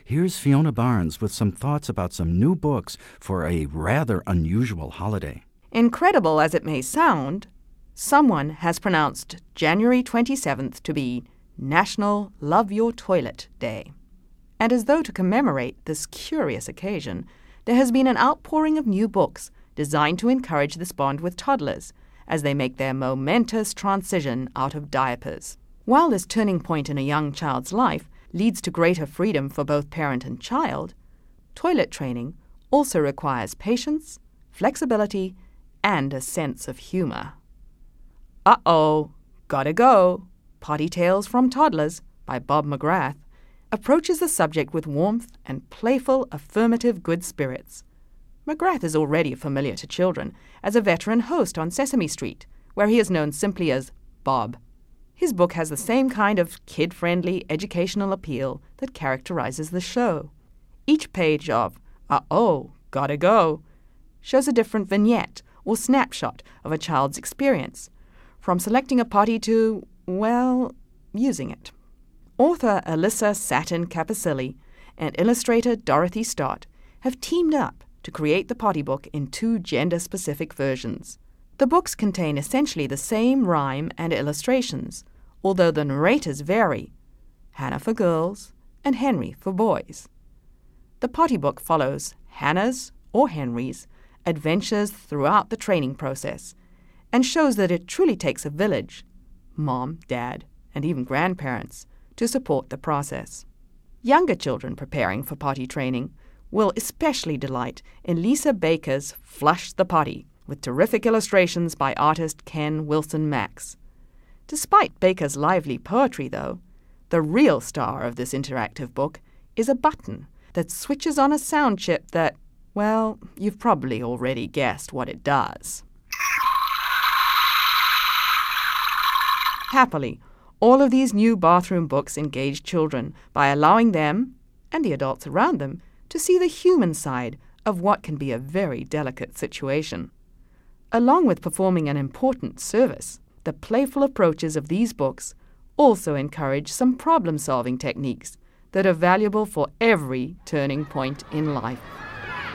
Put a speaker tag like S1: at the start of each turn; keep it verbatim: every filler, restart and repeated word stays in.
S1: Here's Fiona Barnes with some thoughts about some new books for a rather unusual holiday.
S2: Incredible as it may sound, someone has pronounced January twenty-seventh to be National Love Your Toilet Day. And as though to commemorate this curious occasion, there has been an outpouring of new books designed to encourage this bond with toddlers as they make their momentous transition out of diapers. While this turning point in a young child's life leads to greater freedom for both parent and child, toilet training also requires patience, flexibility, and a sense of humor. Uh-oh, Gotta Go, Potty Tales from Toddlers by Bob McGrath approaches the subject with warmth and playful, affirmative good spirits. McGrath is already familiar to children as a veteran host on Sesame Street, where he is known simply as Bob. His book has the same kind of kid-friendly educational appeal that characterizes the show. Each page of Uh-oh, Gotta Go shows a different vignette or snapshot of a child's experience, from selecting a potty to, well, using it. Author Alyssa Satin Capicilli and illustrator Dorothy Stott have teamed up to create the potty book in two gender-specific versions. The books contain essentially the same rhyme and illustrations, although the narrators vary, Hannah for girls and Henry for boys. The potty book follows Hannah's or Henry's adventures throughout the training process and shows that it truly takes a village, mom, dad, and even grandparents, to support the process. Younger children preparing for potty training will especially delight in Lisa Baker's Flush the Potty, with terrific illustrations by artist Ken Wilson Max. Despite Baker's lively poetry, though, the real star of this interactive book is a button that switches on a sound chip that, well, you've probably already guessed what it does. Happily, all of these new bathroom books engage children by allowing them, and the adults around them, to see the human side of what can be a very delicate situation. Along with performing an important service, the playful approaches of these books also encourage some problem-solving techniques that are valuable for every turning point in life.